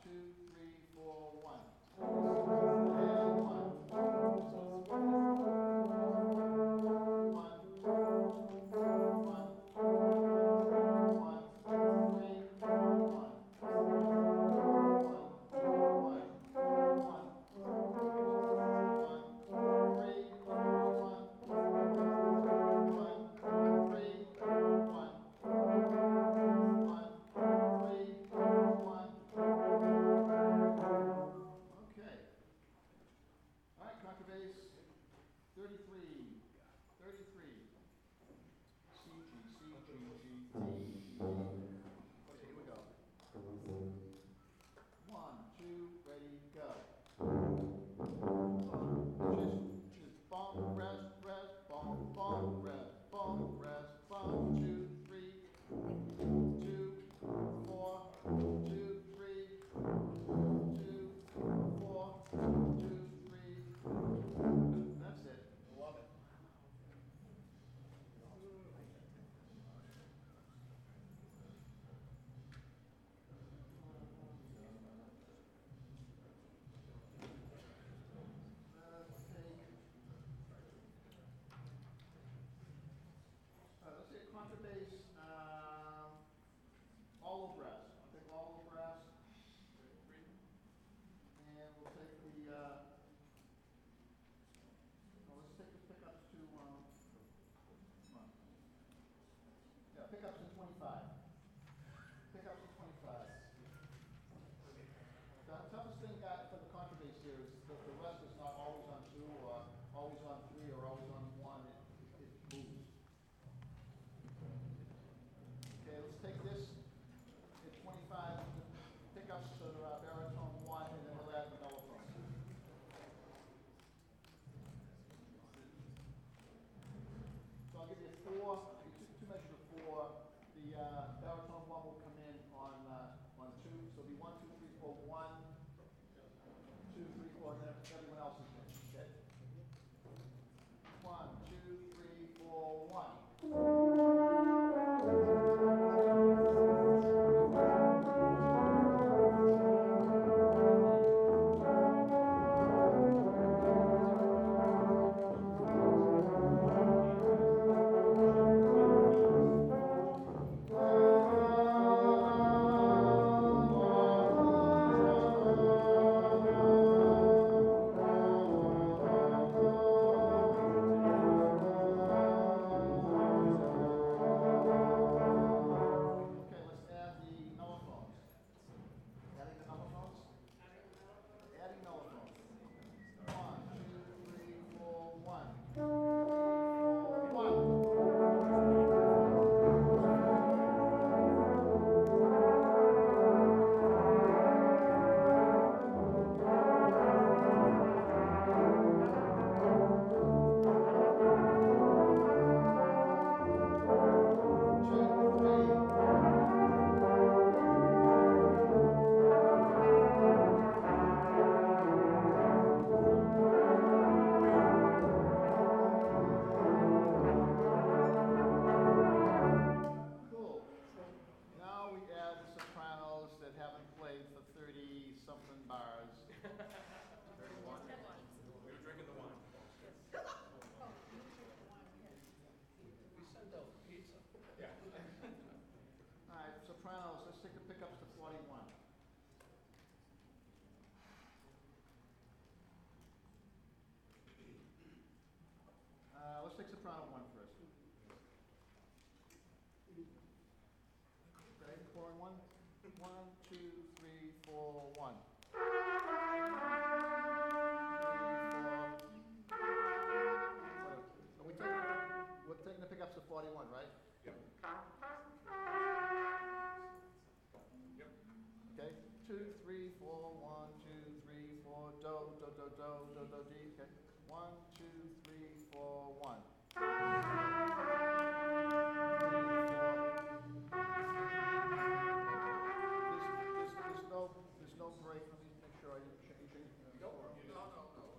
2, 3, 4, 1. And 1. 33. 33. C, G, C, G, G, T, G. Okay, here we go. 1, 2, ready, go. Just bump, rest, rest, bump, bump, rest, bump, rest, bump. 2, 3, 2, 4, 2, 3, 2, 4, 2, 3. That's it. Love it. Let's say contrabass, olive brass. I'll take olive brass. And we'll take the, let's take the pickups to, come on. Yeah, pickups to 25. Pickups to 25. The toughest thing for the contrabass here is that the rest is not always on 2 or always on 3 or always on 1. It moves. Okay, let's take this at 25, pickups to baritone 1, and then we'll add the mellophone. So I'll give you 4, two measures of 4. The baritone 1 will come in on 2, so it'll be 1, 2, 3, 4, 1, 2, 3, 4, and then everyone else is in. Okay? 1, 2, 3, 4, 1. Adding mellophones. 1, 2, 3, 4, 1. 3, 4, 1. That haven't played for 30-something bars. 31. We were drinking the wine. We sent out pizza. Yeah. All right, sopranos, let's take the pickups to 41. Let's take soprano 1 first. Okay, 4 and 1. 1, 2, 3, 4, 1. 3, 4. We're taking the pickups to 41, right? Yep. Yep. Okay. 2, 3, 4, 1, 2, 3, 4. Do, do, do, do, do, do, D. Okay. 1, 2, 3, 4, 1. There's no break. Let me make sure I didn't change anything. No.